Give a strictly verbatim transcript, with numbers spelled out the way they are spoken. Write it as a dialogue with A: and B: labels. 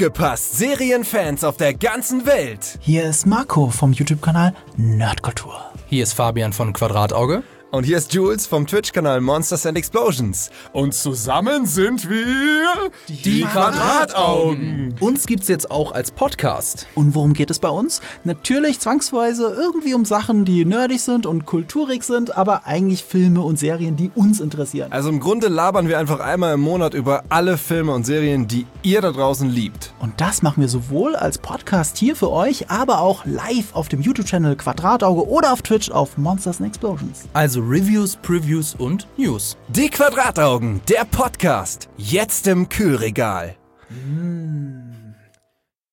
A: Aufgepasst, Serienfans auf der ganzen Welt.
B: Hier ist Marco vom YouTube-Kanal Nerdkultur.
C: Hier ist Fabian von Quadratauge.
A: Und hier ist Jules vom Twitch-Kanal Monsters and Explosions. Und zusammen sind wir
C: die, die Quadrataugen. Uns gibt's jetzt auch als Podcast.
B: Und worum geht es bei uns? Natürlich zwangsweise irgendwie um Sachen, die nerdig sind und kulturig sind, aber eigentlich Filme und Serien, die uns interessieren.
A: Also im Grunde labern wir einfach einmal im Monat über alle Filme und Serien, die ihr da draußen liebt.
B: Und das machen wir sowohl als Podcast hier für euch, aber auch live auf dem YouTube-Channel Quadratauge oder auf Twitch auf Monsters and Explosions.
C: Also Reviews, Previews und News.
A: Die Quadrataugen, der Podcast. Jetzt im Kühlregal.
B: Mm.